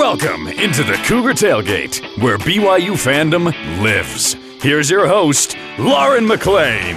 Welcome into the Cougar Tailgate, where BYU fandom lives. Here's your host, Lauren McLean.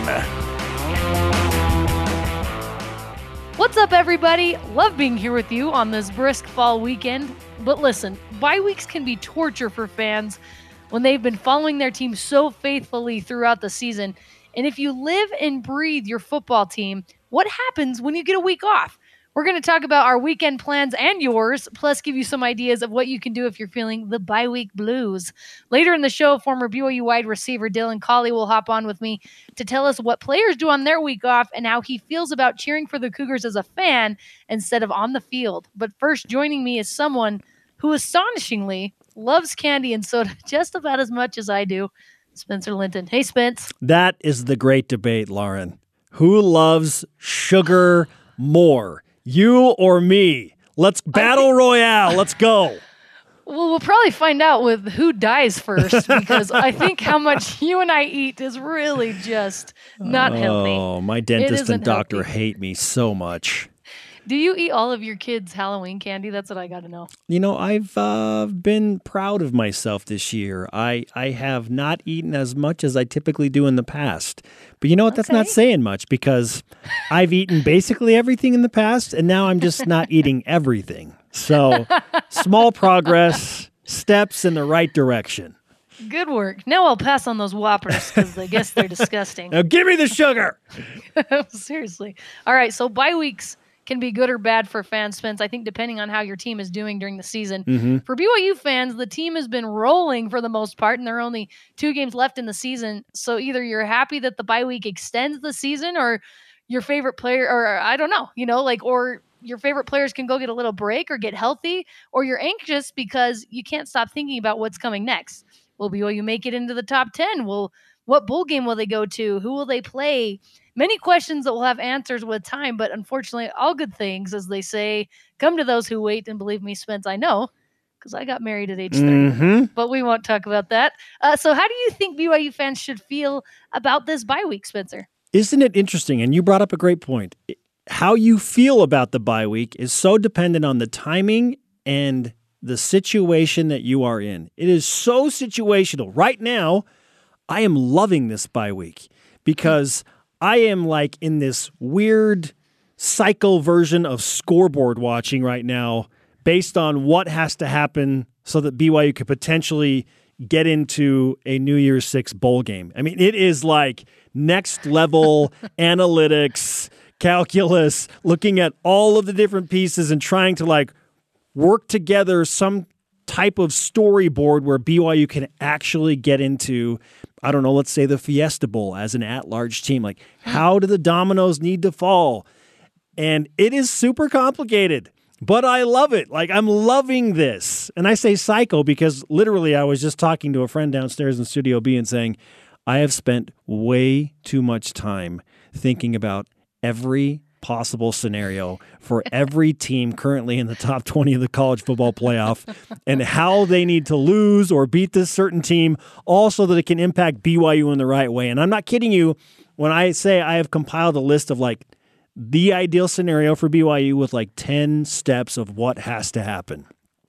What's up, everybody? Love being here with you on this brisk fall weekend. But listen, bye weeks can be torture for fans when they've been following their team so faithfully throughout the season. And if you live and breathe your football team, what happens when you get a week off? We're going to talk about our weekend plans and yours, plus give you some ideas of what you can do if you're feeling the bye week blues. Later in the show, former BYU wide receiver Dylan Collie will hop on with me to tell us what players do on their week off and how he feels about cheering for the Cougars as a fan instead of on the field. But first, joining me is someone who astonishingly loves candy and soda just about as much as I do, Spencer Linton. Hey, Spence. That is the great debate, Lauren. Who loves sugar more? You or me? Let's battle royale. Let's go. Well, we'll probably find out with who dies first, because I think how much you and I eat is really just not healthy. Oh, my dentist and doctor healthy. hate me so much. Do you eat all of your kids' Halloween candy? That's what I got to know. You know, I've been proud of myself this year. I have not eaten as much as I typically do in the past. But you know what? That's not saying much, because I've eaten basically everything in the past, and now I'm just not eating everything. So small progress, steps in the right direction. Good work. Now I'll pass on those Whoppers because I guess they're disgusting. Now give me the sugar. Seriously. All right, so bye weeks can be good or bad for fans, Spence, I think, depending on how your team is doing during the season. Mm-hmm. For BYU fans, the team has been rolling for the most part, and there are only 2 games left in the season. So either you're happy that the bye week extends the season, or your favorite player, or I don't know, or your favorite players can go get a little break or get healthy, or you're anxious because you can't stop thinking about what's coming next. Will BYU make it into the top 10? What bowl game will they go to? Who will they play? Many questions that will have answers with time, but unfortunately, all good things, as they say, come to those who wait. And believe me, Spence, I know, because I got married at age 30. Mm-hmm. But we won't talk about that. So how do you think BYU fans should feel about this bye week, Spencer? Isn't it interesting? And you brought up a great point. How you feel about the bye week is so dependent on the timing and the situation that you are in. It is so situational. Right now, I am loving this bye week because I am like in this weird cycle version of scoreboard watching right now based on what has to happen so that BYU could potentially get into a New Year's Six bowl game. I mean, it is like next level analytics, calculus, looking at all of the different pieces and trying to like work together some type of storyboard where BYU can actually get into, I don't know, let's say the Fiesta Bowl as an at-large team. Like, how do the dominoes need to fall? And it is super complicated, but I love it. Like, I'm loving this. And I say cycle because literally I was just talking to a friend downstairs in Studio B and saying, I have spent way too much time thinking about every possible scenario for every team currently in the top 20 of the college football playoff and how they need to lose or beat this certain team, all so that it can impact BYU in the right way. And I'm not kidding you when I say I have compiled a list of like the ideal scenario for BYU with like 10 steps of what has to happen.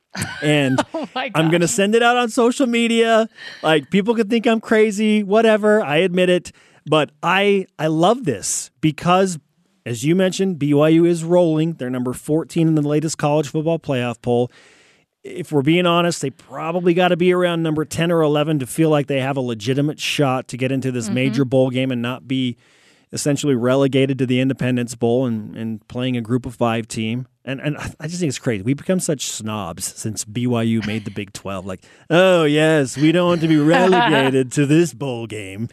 And I'm going to send it out on social media. Like, people could think I'm crazy, whatever. I admit it. But I love this because, as you mentioned, BYU is rolling. They're number 14 in the latest college football playoff poll. If we're being honest, they probably got to be around number 10 or 11 to feel like they have a legitimate shot to get into this major bowl game and not be essentially relegated to the Independence Bowl and playing a group of 5 team. And I just think it's crazy. We've become such snobs since BYU made the Big 12. Like, oh, yes, we don't want to be relegated to this bowl game.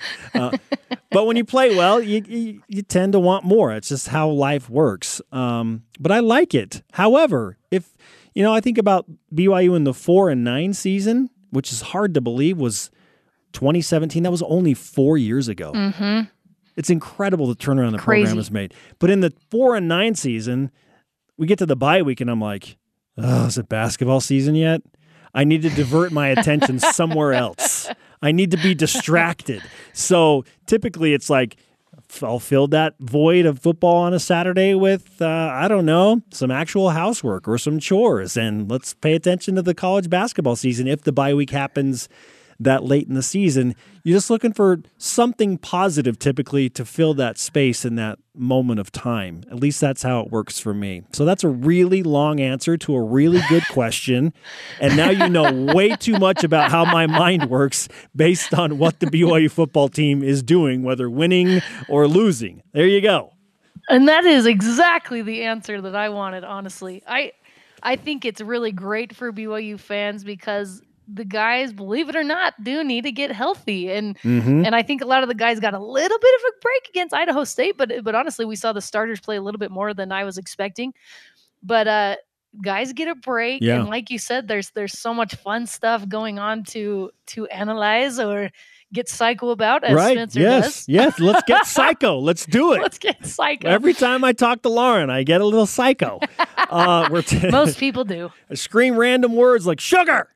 But when you play well, you tend to want more. It's just how life works. But I like it. However, if I think about BYU in the 4-9 season, which is hard to believe, was 2017. That was only 4 years ago. Mm-hmm. It's incredible the turnaround the program has made. But in the 4-9 season, we get to the bye week, and I'm like, oh, is it basketball season yet? I need to divert my attention somewhere else. I need to be distracted. So typically it's like I'll fill that void of football on a Saturday with, I don't know, some actual housework or some chores. And let's pay attention to the college basketball season if the bye week happens that late in the season. You're just looking for something positive typically to fill that space in that moment of time. At least that's how it works for me. So that's a really long answer to a really good question. And now you know way too much about how my mind works based on what the BYU football team is doing, whether winning or losing. There you go. And that is exactly the answer that I wanted, honestly. I think it's really great for BYU fans because the guys, believe it or not, do need to get healthy. And I think a lot of the guys got a little bit of a break against Idaho State, but honestly, we saw the starters play a little bit more than I was expecting. But guys get a break. Yeah. And like you said, there's so much fun stuff going on to analyze or get psycho about, as Spencer does. Yes, let's get psycho. Let's do it. Let's get psycho. Every time I talk to Lauren, I get a little psycho. Most people do. I scream random words like sugar.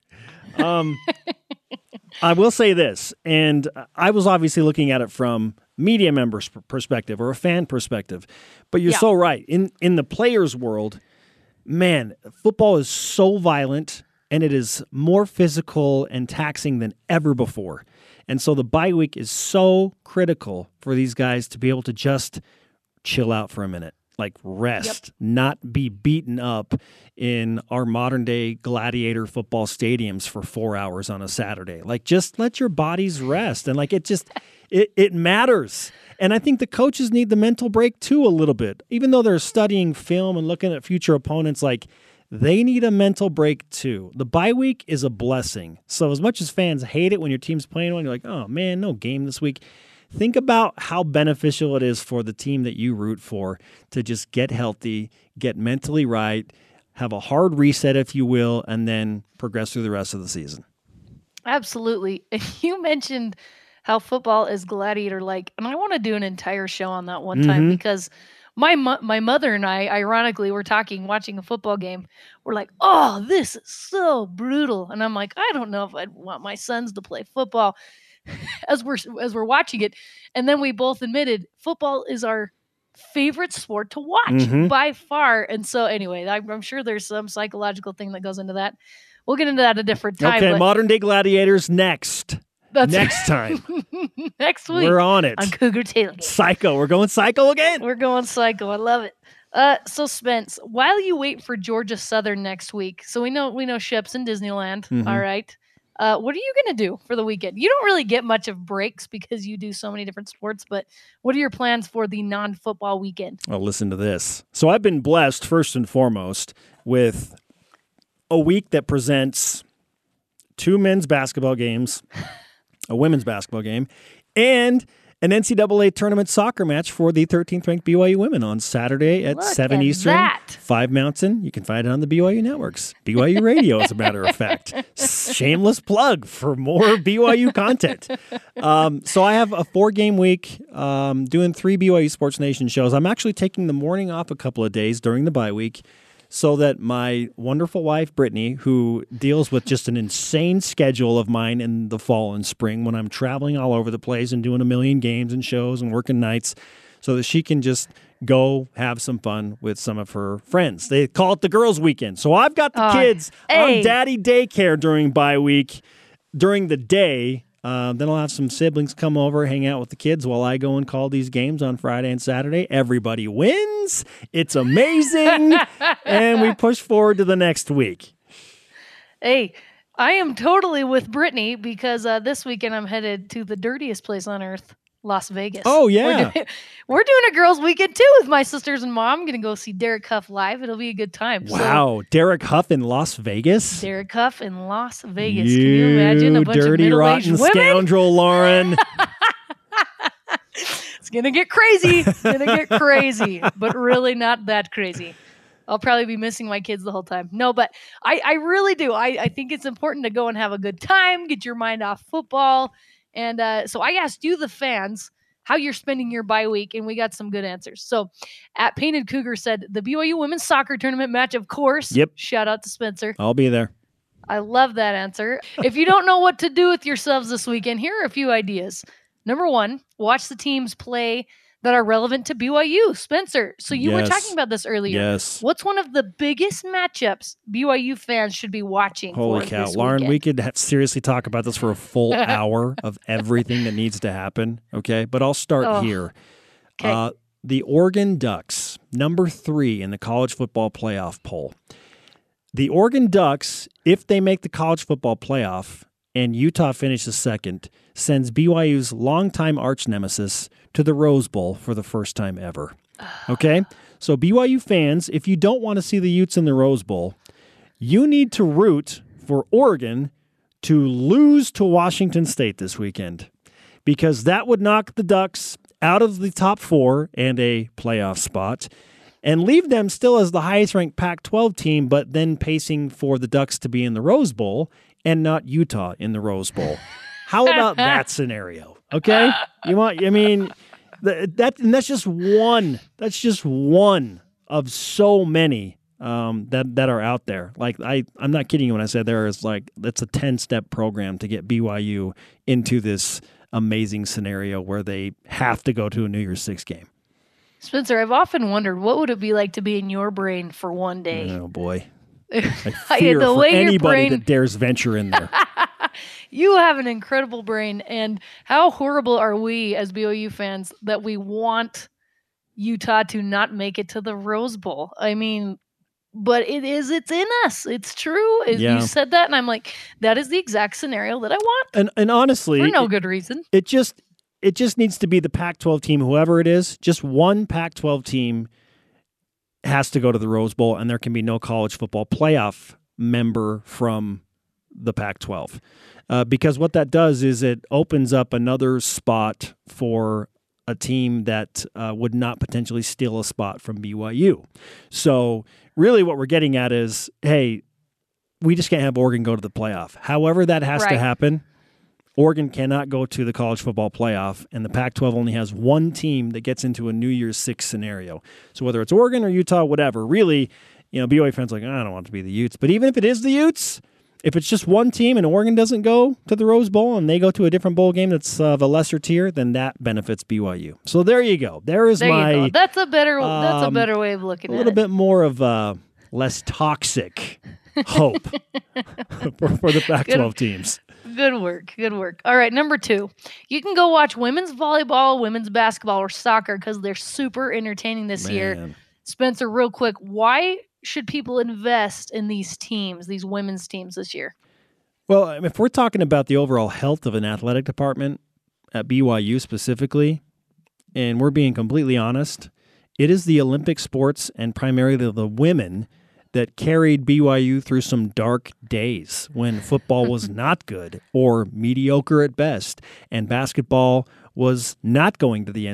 I will say this, and I was obviously looking at it from media members' perspective or a fan perspective, but you're so right. In the players' world, man, football is so violent, and it is more physical and taxing than ever before. And so the bye week is so critical for these guys to be able to just chill out for a minute. Like rest, not be beaten up in our modern day gladiator football stadiums for 4 hours on a Saturday. Like just let your bodies rest. And like it matters. And I think the coaches need the mental break too a little bit. Even though they're studying film and looking at future opponents, like they need a mental break too. The bye week is a blessing. So as much as fans hate it when your team's playing one, you're like, oh man, no game this week. Think about how beneficial it is for the team that you root for to just get healthy, get mentally right, have a hard reset, if you will, and then progress through the rest of the season. Absolutely. And you mentioned how football is gladiator-like, and I want to do an entire show on that one time because my mother and I, ironically, were watching a football game. We're like, oh, this is so brutal. And I'm like, I don't know if I'd want my sons to play football. As we're watching it, and then we both admitted football is our favorite sport to watch by far. And so anyway, I'm sure there's some psychological thing that goes into that. We'll get into that a different time. Okay, modern day gladiators next. Next time. Next week. We're on it. On Cougar Tailgate. Psycho. We're going psycho again. We're going psycho. I love it. So Spence, while you wait for Georgia Southern next week, so we know Ship's in Disneyland. All right. What are you going to do for the weekend? You don't really get much of breaks because you do so many different sports, but what are your plans for the non-football weekend? Well, listen to this. So I've been blessed, first and foremost, with a week that presents 2 men's basketball games, a women's basketball game, and an NCAA tournament soccer match for the 13th ranked BYU women on Saturday at 7 Eastern, 5 Mountain. You can find it on the BYU networks. BYU Radio, as a matter of fact. Shameless plug for more BYU content. So I have a 4-game week doing 3 BYU Sports Nation shows. I'm actually taking the morning off a couple of days during the bye week so that my wonderful wife, Brittany, who deals with just an insane schedule of mine in the fall and spring when I'm traveling all over the place and doing a million games and shows and working nights, so that she can just go have some fun with some of her friends. They call it the girls' weekend. So I've got the kids on daddy daycare during bye week, during the day. Then I'll have some siblings come over, hang out with the kids while I go and call these games on Friday and Saturday. Everybody wins. It's amazing. And we push forward to the next week. Hey, I am totally with Brittany because this weekend I'm headed to the dirtiest place on earth, Las Vegas. Oh, yeah. We're doing a girls' weekend, too, with my sisters and mom. I'm going to go see Derek Huff live. It'll be a good time. Wow. So, Derek Huff in Las Vegas? Derek Huff in Las Vegas. Can you imagine a bunch of dirty, rotten women? Scoundrel, Lauren. It's going to get crazy. It's going to get crazy, but really not that crazy. I'll probably be missing my kids the whole time. No, but I really do. I think it's important to go and have a good time, get your mind off football. And so I asked you, the fans, how you're spending your bye week, and we got some good answers. So at Painted Cougar said, the BYU women's soccer tournament match, of course. Yep. Shout out to Spencer. I'll be there. I love that answer. If you don't know what to do with yourselves this weekend, here are a few ideas. Number 1, watch the teams play that are relevant to BYU. Spencer, so you were Yes. talking about this earlier. Yes. What's one of the biggest matchups BYU fans should be watching Holy for cow. this Lauren, weekend? we could seriously talk about this for a full hour of everything that needs to happen, okay? But I'll start here. Okay. The Oregon Ducks, number 3 in the college football playoff poll. The Oregon Ducks, if they make the college football playoff and Utah finishes second, sends BYU's longtime arch nemesis to the Rose Bowl for the first time ever. Okay? So BYU fans, if you don't want to see the Utes in the Rose Bowl, you need to root for Oregon to lose to Washington State this weekend, because that would knock the Ducks out of the top 4 and a playoff spot, and leave them still as the highest-ranked Pac-12 team, but then pacing for the Ducks to be in the Rose Bowl and not Utah in the Rose Bowl. How about that scenario? Okay, that's just one. That's just one of so many that are out there. Like I'm not kidding you when I said that's a 10-step program to get BYU into this amazing scenario where they have to go to a New Year's Six game. Spencer, I've often wondered, what would it be like to be in your brain for one day? Oh, boy. I fear The for way your anybody brain- that dares venture in there. You have an incredible brain, and how horrible are we as BYU fans that we want Utah to not make it to the Rose Bowl? I mean, but it's in us. It's true. Yeah. You said that, and I'm like, that is the exact scenario that I want. And honestly, For no good reason. it just needs to be the Pac-12 team, whoever it is. Just one Pac-12 team has to go to the Rose Bowl, and there can be no college football playoff member from the Pac-12. Because what that does is it opens up another spot for a team that would not potentially steal a spot from BYU. So really what we're getting at is, hey, we just can't have Oregon go to the playoff. However that has to happen, Oregon cannot go to the college football playoff, and the Pac-12 only has one team that gets into a New Year's Six scenario. So whether it's Oregon or Utah, whatever, really, BYU fans are like, I don't want it to be the Utes. But even if it is the Utes, if it's just one team and Oregon doesn't go to the Rose Bowl and they go to a different bowl game that's of a lesser tier, then that benefits BYU. So there you go. There you go. That's a better way of looking at it. A little bit more of a less toxic hope for the Pac-12 teams. Good work. Good work. All right, number 2. You can go watch women's volleyball, women's basketball, or soccer because they're super entertaining this year. Spencer, real quick, why should people invest in these teams, these women's teams this year? Well, if we're talking about the overall health of an athletic department at BYU specifically, and we're being completely honest, it is the Olympic sports and primarily the women that carried BYU through some dark days when football was not good or mediocre at best, and basketball was not going to the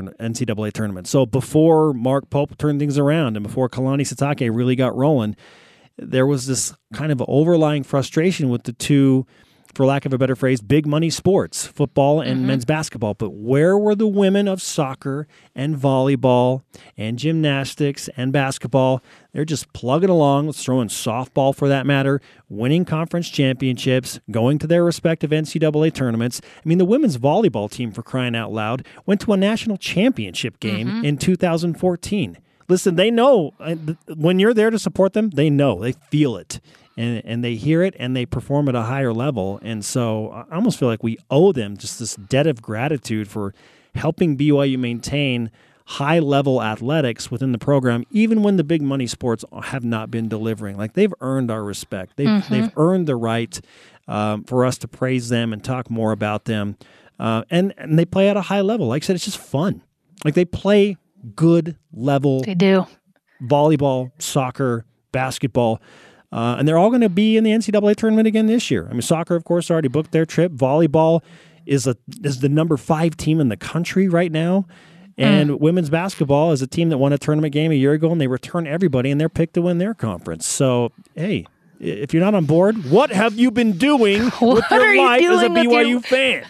NCAA tournament. So before Mark Pope turned things around and before Kalani Sitake really got rolling, there was this kind of overlying frustration with the two, for lack of a better phrase, big money sports, football and men's basketball. But where were the women of soccer and volleyball and gymnastics and basketball? They're just plugging along, throwing softball for that matter, winning conference championships, going to their respective NCAA tournaments. I mean, the women's volleyball team, for crying out loud, went to a national championship game in 2014. Listen, they know when you're there to support them, they know, they feel it. And they hear it and they perform at a higher level. And so I almost feel like we owe them just this debt of gratitude for helping BYU maintain high-level athletics within the program, even when the big money sports have not been delivering. Like, they've earned our respect. They've earned the right for us to praise them and talk more about them. And they play at a high level. Like I said, it's just fun. Like, they play good level. They do. Volleyball, soccer, basketball. And they're all going to be in the NCAA tournament again this year. I mean, soccer, of course, already booked their trip. Volleyball is the number 5 team in the country right now. And women's basketball is a team that won a tournament game a year ago, and they return everybody, and they're picked to win their conference. So, hey, if you're not on board, what have you been doing with your life as a BYU fan?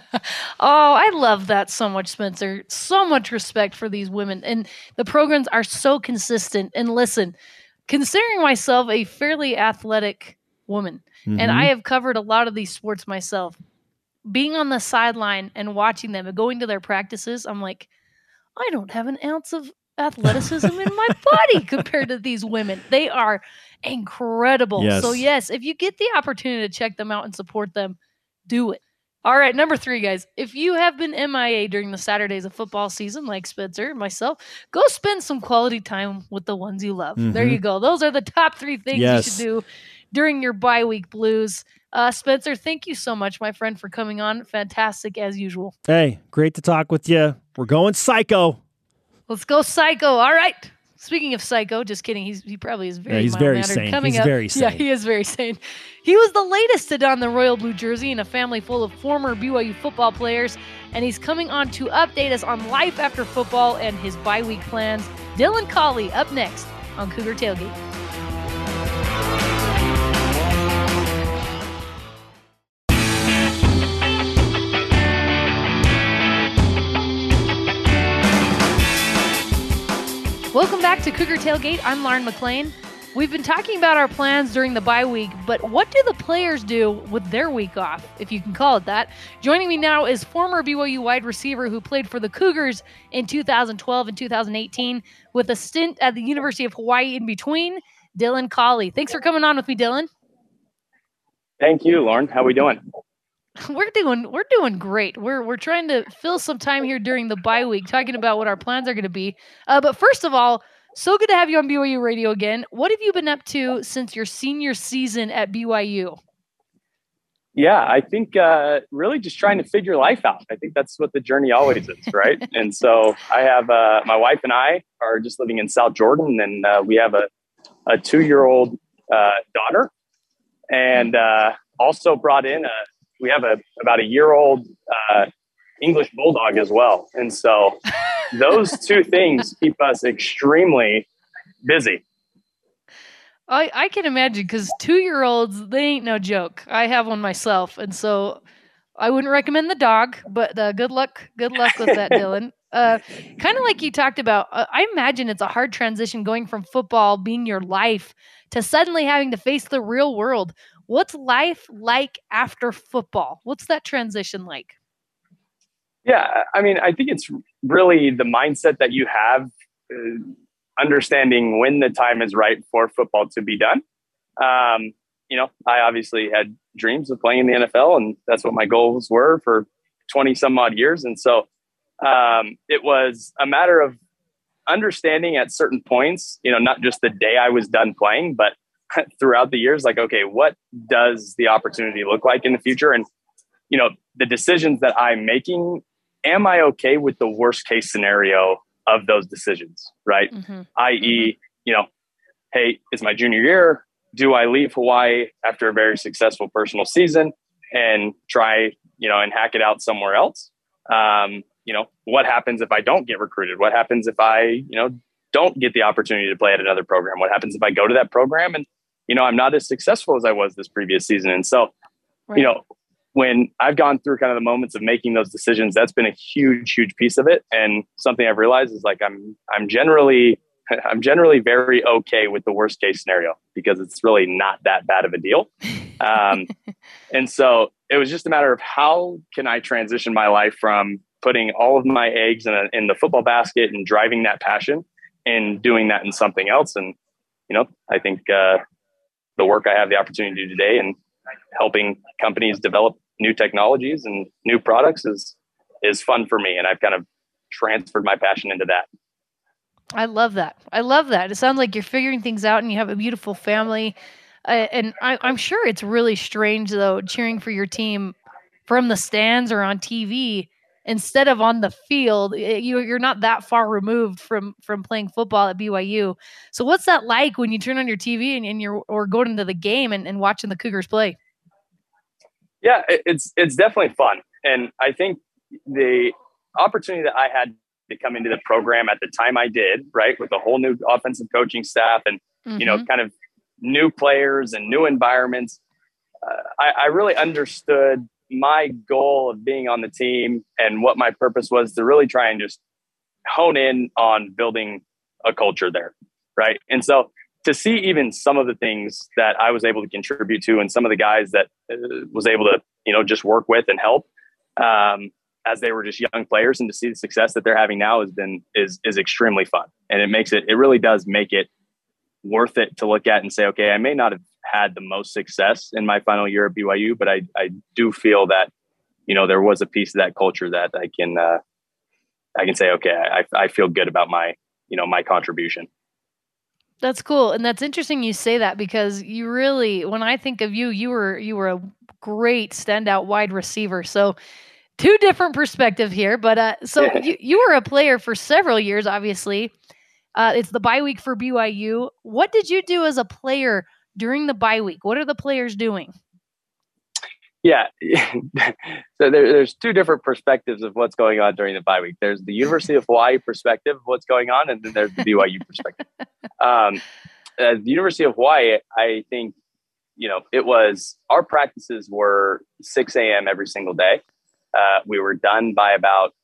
Oh, I love that so much, Spencer. So much respect for these women. And the programs are so consistent. And listen, considering myself a fairly athletic woman, and I have covered a lot of these sports myself, being on the sideline and watching them and going to their practices, I'm like, I don't have an ounce of athleticism in my body compared to these women. They are incredible. Yes. So yes, if you get the opportunity to check them out and support them, do it. All right, number 3, guys. If you have been MIA during the Saturdays of football season, like Spencer and myself, go spend some quality time with the ones you love. There you go. Those are the top 3 things you should do during your bye week blues. Spencer, thank you so much, my friend, for coming on. Fantastic as usual. Hey, great to talk with you. We're going psycho. Let's go psycho. All right. Speaking of psycho, just kidding. He probably is very he's very mild-mannered. sane. Coming He's up, very sane. Yeah, he is very sane. He was the latest to don the royal blue jersey in a family full of former BYU football players, and he's coming on to update us on life after football and his bye week plans. Dylan Collie up next on Cougar Tailgate. Welcome back to Cougar Tailgate. I'm Lauren McLean. We've been talking about our plans during the bye week, but what do the players do with their week off, if you can call it that? Joining me now is former BYU wide receiver who played for the Cougars in 2012 and 2018 with a stint at the University of Hawaii in between, Dylan Collie. Thanks for coming on with me, Dylan. Thank you, Lauren. How are we doing? We're doing great. We're trying to fill some time here during the bye week, talking about what our plans are going to be. But first of all, so good to have you on BYU Radio again. What have you been up to since your senior season at BYU? Yeah, I think really just trying to figure life out. I think that's what the journey always is, right? And so I have my wife and I are just living in South Jordan, and we have a 2-year-old daughter, and also brought in we have about a year-old English bulldog as well. And so those 2 things keep us extremely busy. I can imagine, because 2-year-olds, they ain't no joke. I have one myself, and so I wouldn't recommend the dog, but good luck with that, Dylan. Kind of like you talked about, I imagine it's a hard transition going from football being your life to suddenly having to face the real world. What's life like after football? What's that transition like? Yeah, I mean, I think it's really the mindset that you have, understanding when the time is right for football to be done. You know, I obviously had dreams of playing in the NFL, and that's what my goals were for 20 some odd years. And so it was a matter of understanding at certain points, you know, not just the day I was done playing, but throughout the years, like, okay, what does the opportunity look like in the future? And, you know, the decisions that I'm making, am I okay with the worst case scenario of those decisions, right? I.e., you know, hey, it's my junior year. Do I leave Hawaii after a very successful personal season and try, you know, and hack it out somewhere else? You know, what happens if I don't get recruited? What happens if I, you know, don't get the opportunity to play at another program? What happens if I go to that program and, you know, I'm not as successful as I was this previous season? And so, you know, when I've gone through kind of the moments of making those decisions, that's been a huge, huge piece of it. And something I've realized is like, I'm generally very okay with the worst case scenario, because it's really not that bad of a deal. And so it was just a matter of how can I transition my life from putting all of my eggs in the football basket and driving that passion and doing that in something else. And, you know, I think the work I have the opportunity to do today and helping companies develop new technologies and new products is fun for me. And I've kind of transferred my passion into that. I love that. It sounds like you're figuring things out and you have a beautiful family. And I'm sure it's really strange, though, cheering for your team from the stands or on TV instead of on the field. You're not that far removed from playing football at BYU. So what's that like when you turn on your TV and you're or going into the game and watching the Cougars play? Yeah, it's definitely fun. And I think the opportunity that I had to come into the program at the time I did, right, with a whole new offensive coaching staff and, you know, kind of new players and new environments, I really understood my goal of being on the team and what my purpose was to really try and just hone in on building a culture there, right? And so to see even some of the things that I was able to contribute to and some of the guys that was able to, you know, just work with and help, as they were just young players, and to see the success that they're having now is extremely fun. And it really does make it worth it to look at and say, okay, I may not have had the most success in my final year at BYU, but I do feel that, there was a piece of that culture that I can say, okay, I feel good about my contribution. That's cool. And that's interesting you say that, because you really, when I think of you, you were a great standout wide receiver. So two different perspectives here, but you were a player for several years, obviously. It's the bye week for BYU. What did you do as a player during the bye week? What are the players doing? Yeah. So there's two different perspectives of what's going on during the bye week. There's the University of Hawaii perspective of what's going on, and then there's the BYU perspective. The University of Hawaii, I think, our practices were 6 a.m. every single day. We were done by about,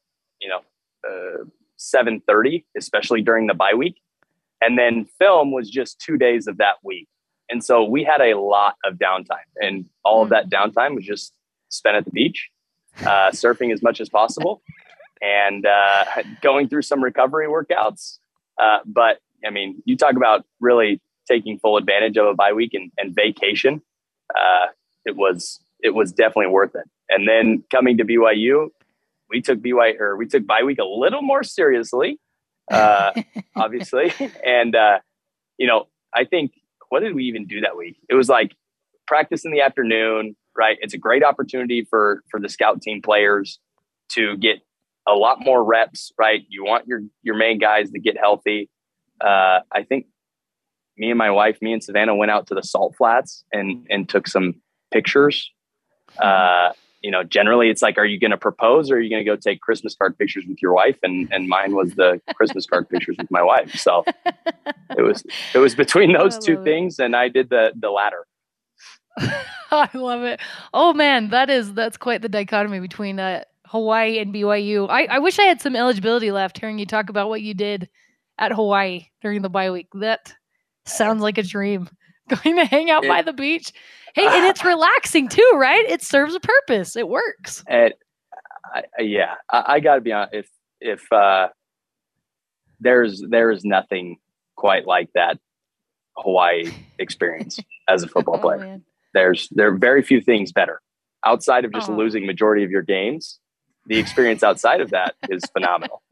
7:30, especially during the bye week. And then film was just 2 days of that week. And so we had a lot of downtime, and all of that downtime was just spent at the beach, surfing as much as possible, and going through some recovery workouts. But I mean, you talk about really taking full advantage of a bye week and vacation. It was definitely worth it. And then coming to BYU, we took bye week a little more seriously, obviously. And, I think, what did we even do that week? It was like practice in the afternoon, right? It's a great opportunity for the scout team players to get a lot more reps, right? You want your main guys to get healthy. I think me and Savannah went out to the Salt Flats and took some pictures. Generally it's like, are you going to propose, or are you going to go take Christmas card pictures with your wife? And mine was the Christmas card pictures with my wife. So it was between those two things. And I did the latter. I love it. Oh man, that's quite the dichotomy between Hawaii and BYU. I wish I had some eligibility left hearing you talk about what you did at Hawaii during the bye week. That sounds like a dream. Going to hang out by the beach. Hey, and it's relaxing too, right? It serves a purpose. It works. I got to be honest. If there is nothing quite like that Hawaii experience as a football player. Man. There are very few things better outside of just losing majority of your games. The experience outside of that is phenomenal.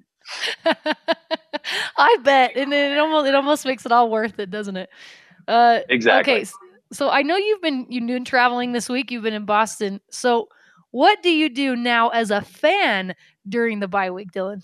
I bet, and it almost makes it all worth it, doesn't it? Exactly. Okay, so I know you've been traveling this week. You've been in Boston. So what do you do now as a fan during the bye week, Dylan?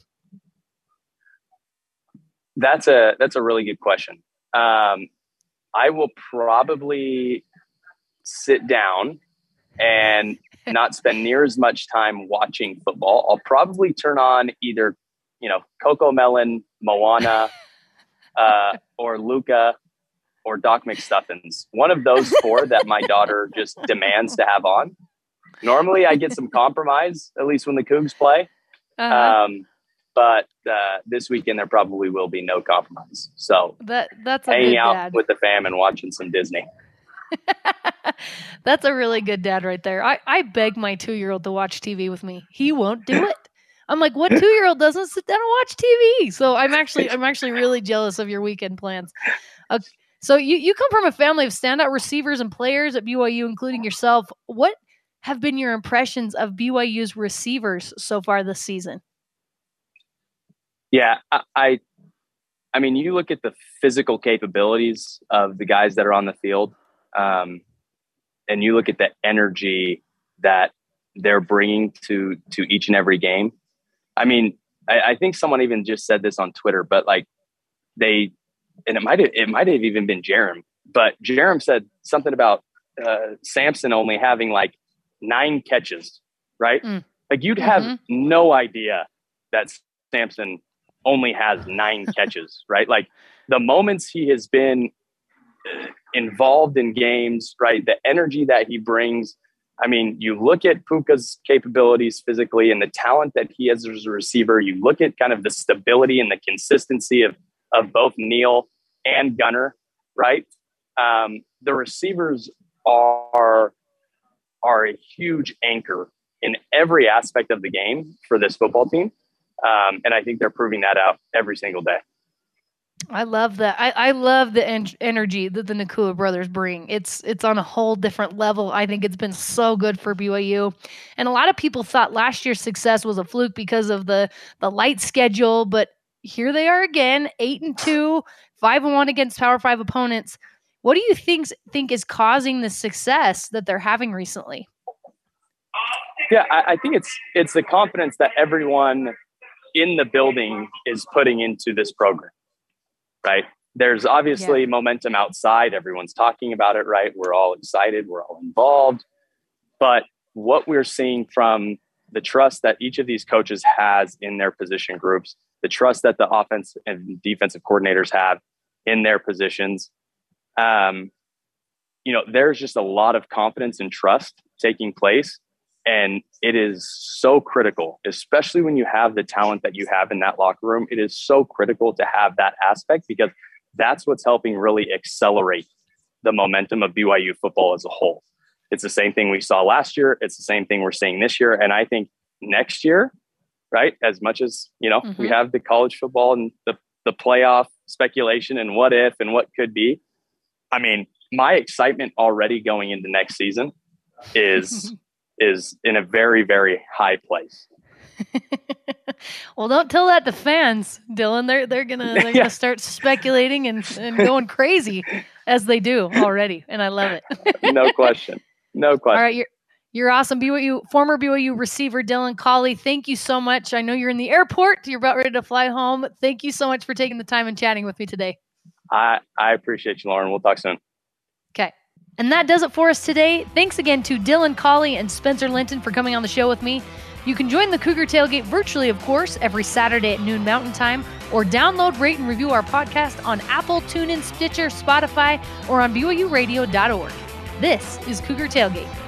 That's a really good question. I will probably sit down and not spend near as much time watching football. I'll probably turn on either, Coco Melon, Moana, or Luca, or Doc McStuffins. One of those four that my daughter just demands to have on. Normally I get some compromise, at least when the Cougs play. But this weekend there probably will be no compromise. So that's hanging out dad. with the fam and watching some Disney. That's a really good dad right there. I beg my 2-year-old to watch TV with me. He won't do it. I'm like, what 2-year-old doesn't sit down and watch TV? So I'm actually really jealous of your weekend plans. So you come from a family of standout receivers and players at BYU, including yourself. What have been your impressions of BYU's receivers so far this season? Yeah, I mean, you look at the physical capabilities of the guys that are on the field, and you look at the energy that they're bringing to each and every game. I mean, I think someone even just said this on Twitter, but like it might have even been Jerem, but Jerem said something about Samson only having like 9 catches, right? Like you'd have no idea that Samson only has 9 catches, right? Like the moments he has been involved in games, right? The energy that he brings. I mean, you look at Puka's capabilities physically and the talent that he has as a receiver. You look at kind of the stability and the consistency of both Neal and Gunner, right? The receivers are a huge anchor in every aspect of the game for this football team. And I think they're proving that out every single day. I love that. I love the energy that the Nacua brothers bring. It's on a whole different level. I think it's been so good for BYU. And a lot of people thought last year's success was a fluke because of the light schedule, but here they are again, 8-2, 5-1 against Power 5 opponents. What do you think is causing the success that they're having recently? Yeah, I think it's the confidence that everyone in the building is putting into this program. Right. There's obviously momentum outside. Everyone's talking about it, right? We're all excited. We're all involved. But what we're seeing from the trust that each of these coaches has in their position groups, the trust that the offense and defensive coordinators have in their positions, there's just a lot of confidence and trust taking place. And it is so critical, especially when you have the talent that you have in that locker room. It is so critical to have that aspect because that's what's helping really accelerate the momentum of BYU football as a whole. It's the same thing we saw last year. It's the same thing we're seeing this year. And I think next year, right, as much as, we have the college football and the playoff speculation and what if and what could be. I mean, my excitement already going into next season is in a very, very high place. Well, don't tell that to fans, Dylan. They're gonna start speculating and going crazy as they do already, and I love it. No question. All right, you're awesome, former BYU receiver Dylan Collie. Thank you so much. I know you're in the airport. You're about ready to fly home. Thank you so much for taking the time and chatting with me today. I appreciate you, Lauren. We'll talk soon. Okay. And that does it for us today. Thanks again to Dylan Collie and Spencer Linton for coming on the show with me. You can join the Cougar Tailgate virtually, of course, every Saturday at noon Mountain Time, or download, rate, and review our podcast on Apple, TuneIn, Stitcher, Spotify, or on BYURadio.org. This is Cougar Tailgate.